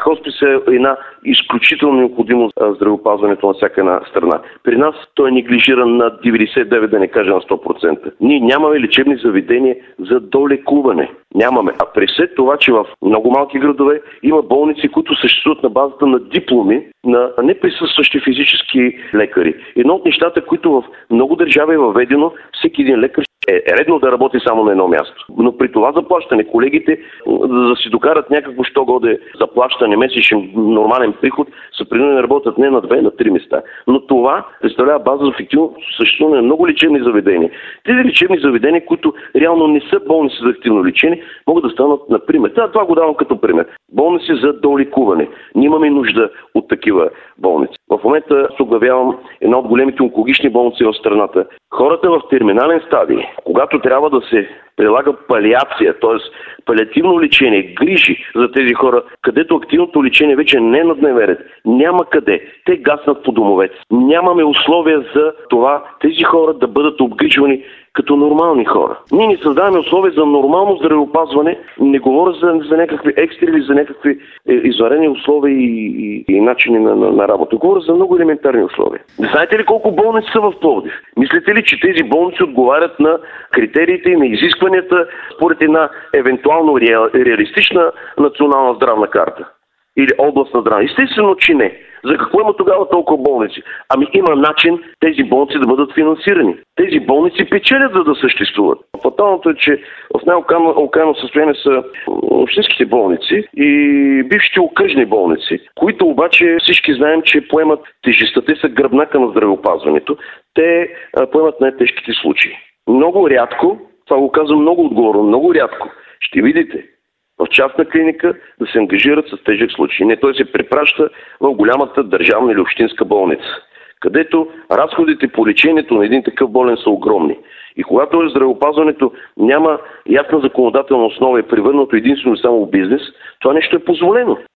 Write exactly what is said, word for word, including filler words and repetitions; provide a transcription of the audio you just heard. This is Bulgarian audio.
хоспис е една изключително необходимост за здравеопазването на всяка една страна. При нас той е неглижиран на деветдесет и девет, да не кажа на сто процента. Ние нямаме лечебни заведения за долекуване. Нямаме. А при след това, че в много малки градове има болници, които съществуват на базата на дипломи на неприсъстващи физически лекари. Едно от нещата, които в много държави е въведено, всеки един лекар е редно да работи само на едно място. Но при това заплащане колегите, за да си докарат някакво що годе заплащане, месечен нормален приход, са принудени да работят не на две, на три места. Но това представлява база за ефективно съществуване на много лечебни заведения. Тези лечебни заведения, които реално не са болници за активно лечение, могат да станат, например, да, това го давам като пример, болници за долекуване. Ние имаме нужда от такива болници. В момента оглавявам една от големите онкологични болници в страната. Хората в терминален стадий, когато трябва да се прилага палиация, т.е. палиативно лечение, грижи за тези хора, където активното лечение вече не е на дневен ред, няма къде. Те гаснат по домовете. Нямаме условия за това тези хора да бъдат обгрижвани като нормални хора. Ние не създаваме условия за нормално здравеопазване, не говоря за, за някакви екстри или за някакви е, изварени условия и, и, и начини на, на, на работа. Говоря за много елементарни условия. Знаете ли колко болници са в Пловдив? Мислите ли, че тези болници отговарят на критериите и на изискванията според една евентуално реалистична национална здравна карта? Или областна здравна? Естествено, че не. За какво има тогава толкова болници? Ами има начин тези болници да бъдат финансирани. Тези болници печелят, за да съществуват. Фаталното е, че в най-окаяно състояние са общинските болници и бившите окръжни болници, които обаче всички знаем, че поемат тежестта. Те са гръбнака на здравеопазването. Те поемат най-тежките случаи. Много рядко, това го казвам много отговорно, много рядко, ще видите в частна клиника да се ангажират с тежък случай. Не, той се препраща в голямата държавна или общинска болница, където разходите по лечението на един такъв болен са огромни. И когато здравеопазването няма ясна законодателна основа и е превърнато единствено само в бизнес, това нещо е позволено.